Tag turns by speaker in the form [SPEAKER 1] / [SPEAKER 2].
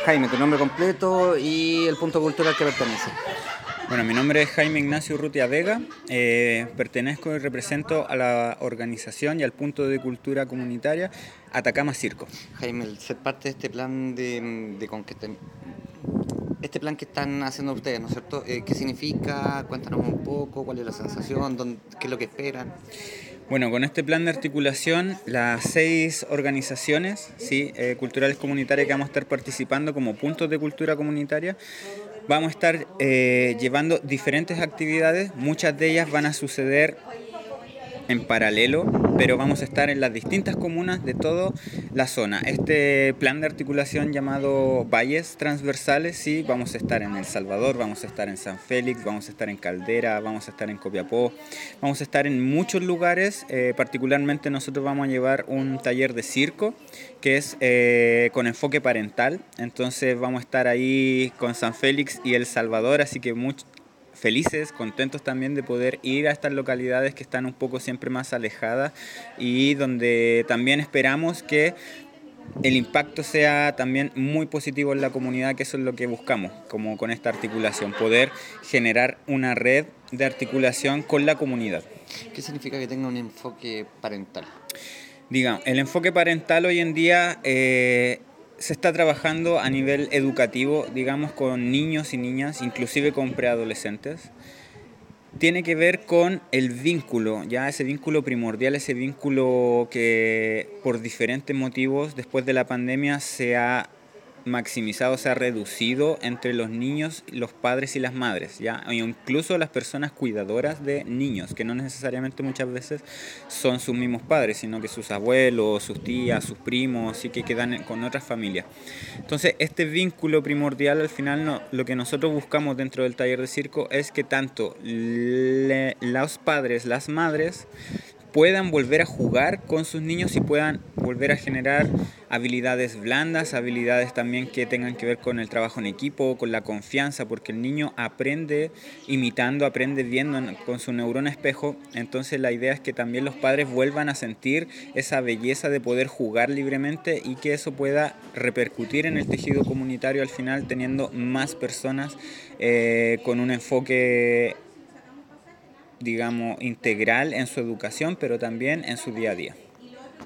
[SPEAKER 1] Jaime, tu nombre completo y el punto cultural que pertenece.
[SPEAKER 2] Bueno, mi nombre es Jaime Ignacio Urrutia Vega, pertenezco y represento a la organización y al punto de cultura comunitaria Atacama Circo.
[SPEAKER 1] Jaime, el ser parte de este plan este plan que están haciendo ustedes, ¿no es cierto? ¿Qué significa? Cuéntanos un poco, cuál es la sensación, qué es lo que esperan.
[SPEAKER 2] Bueno, con este plan de articulación, las 6 organizaciones culturales comunitarias que vamos a estar participando como puntos de cultura comunitaria, vamos a estar llevando diferentes actividades. Muchas de ellas van a suceder en paralelo, pero vamos a estar en las distintas comunas de toda la zona. Este plan de articulación llamado Valles Transversales, sí, vamos a estar en El Salvador, vamos a estar en San Félix, vamos a estar en Caldera, vamos a estar en Copiapó, vamos a estar en muchos lugares. Particularmente nosotros vamos a llevar un taller de circo que es con enfoque parental. Entonces vamos a estar ahí con San Félix y El Salvador, así que felices, contentos también de poder ir a estas localidades que están un poco siempre más alejadas y donde también esperamos que el impacto sea también muy positivo en la comunidad, que eso es lo que buscamos, como con esta articulación, poder generar una red de articulación con la comunidad.
[SPEAKER 1] ¿Qué significa que tenga un enfoque parental?
[SPEAKER 2] Digamos, el enfoque parental hoy en día se está trabajando a nivel educativo, digamos, con niños y niñas, inclusive con preadolescentes. Tiene que ver con el vínculo, ya ese vínculo primordial, ese vínculo que por diferentes motivos después de la pandemia se ha maximizado, se ha reducido entre los niños, los padres y las madres, ya, o incluso las personas cuidadoras de niños, que no necesariamente muchas veces son sus mismos padres, sino que sus abuelos, sus tías, sus primos, y que quedan con otras familias. Entonces, este vínculo primordial, al final, lo que nosotros buscamos dentro del taller de circo es que tanto los padres, las madres, puedan volver a jugar con sus niños y puedan volver a generar habilidades blandas, habilidades también que tengan que ver con el trabajo en equipo, con la confianza, porque el niño aprende imitando, aprende viendo con su neurona espejo. Entonces la idea es que también los padres vuelvan a sentir esa belleza de poder jugar libremente y que eso pueda repercutir en el tejido comunitario al final, teniendo más personas con un enfoque, digamos, integral en su educación, pero también en su día a día.